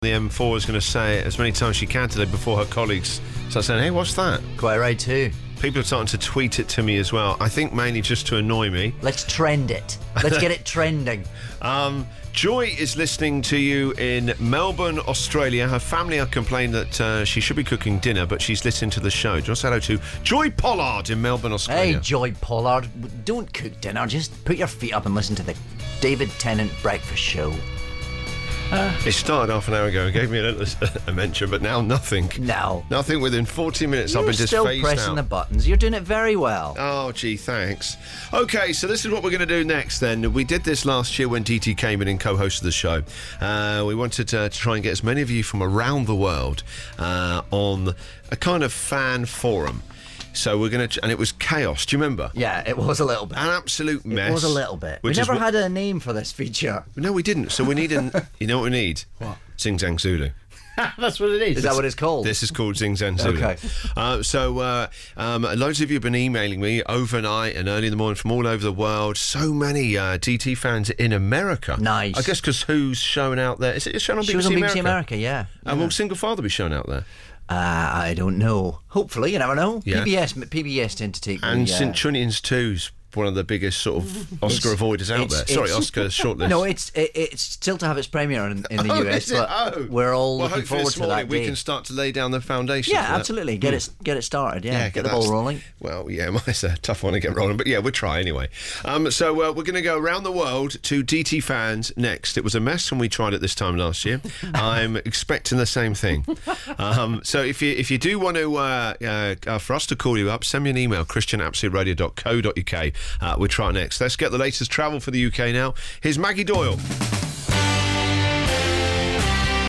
The M4 is going to say it as many times as she can today before her colleagues start saying, hey, what's that? Quite right too. People are starting to tweet it to me as well. I think mainly just to annoy me. Let's trend it. Let's get it trending. Joy is listening to you in Melbourne, Australia. Her family are complaining that she should be cooking dinner, but she's listening to the show. Do you want to say hello to Joy Pollard in Melbourne, Australia? Hey, Joy Pollard, don't cook dinner. Just put your feet up and listen to the David Tennant Breakfast Show. It started half an hour ago and gave me a mention, but now nothing. No. Nothing within 40 minutes. You're I've been just still phased pressing out. the buttons. You're doing it very well. Oh, gee, thanks. Okay, so this is what we're going to do next then. We did this last year when DT came in and co-hosted the show. We wanted to try and get as many of you from around the world on a kind of fan forum. So we're going to... And it was chaos. Do you remember? Yeah, it was a little bit. An absolute mess. It was a little bit. We never had a name for this feature. No, we didn't. So we need you know what we need? What? Zing Zang Zulu. That's what it is. Is that what it's called? This is called Zing Zang Zulu. Okay. Loads of you have been emailing me overnight and early in the morning from all over the world. So many DT fans in America. Nice. I guess because who's showing out there? Is it showing on BBC She was on America? BBC America, yeah. And will Single Father be shown out there? I don't know. Hopefully, you never know. Yeah. PBS tend to take And the... St. Trinian's 2's one of the biggest sort of Oscar avoiders out there. Sorry, Oscar shortlist. No, it's still to have its premiere in the US, is it? but we're all looking hopefully forward this to morning that day. we can start to lay down the foundation. Yeah, absolutely. Get it started. Yeah, get the ball rolling. Well, yeah, it's a tough one to get rolling, but yeah, we'll try anyway. So we're going to go around the world to DT fans next. It was a mess when we tried it this time last year. I'm expecting the same thing. So if you do want to for us to call you up, send me an email, christian@absoluteradio.co.uk. We'll try it next. Let's get the latest travel for the UK now. Here's Maggie Doyle.